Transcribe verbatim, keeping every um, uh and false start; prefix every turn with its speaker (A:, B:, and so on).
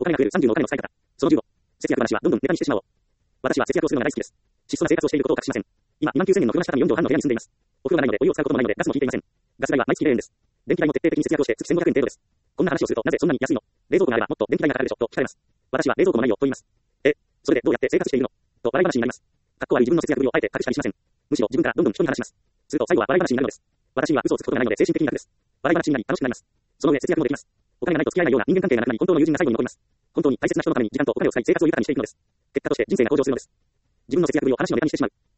A: お金が増えるさんじゅうのお金の使い方。そのじゅうご。節約話はどんどんネタにしてしまおう。私は節約をするのが大好きです。質素な生活をしていることを隠しません。今、にまんきゅうせんえんの風呂下畳よん畳半の部屋に住んでいます。お風呂がないのでお湯を使うこともないのでガスも引いていません。ガス代は毎月れいえんです。電気代も徹底的に節約をして月せんごひゃくえん程度です。こんな話をするとなぜそんなに安いの？冷蔵庫があればもっと電気代がかかるでしょと聞かれます。私は冷蔵庫もないよと言います。え、それでどうやって生活しているの？と笑い話になります。かっこ悪い自分の節約ぶりをあえて隠したりしません。むしろ自分からどんどん人に話します。すると最後は笑い話になるのです。私には嘘をつくことがないので精神的に楽です。笑い話になり楽しくなります。その上節約もできます。お金がないと付き合えないような人間関係がなくなり本当の友人が最後に残ります。本当に大切な人のために時間とお金を使い生活を豊かにしていくのです。結果として人生が向上するのです。自分の節約ぶりを話のネタにしてしまう。